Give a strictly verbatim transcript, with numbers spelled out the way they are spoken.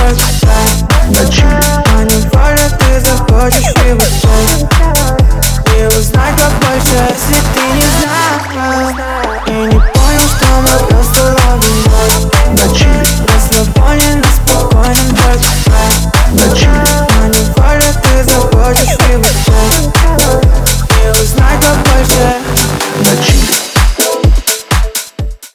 на чили. А невольно ты захочешь и вот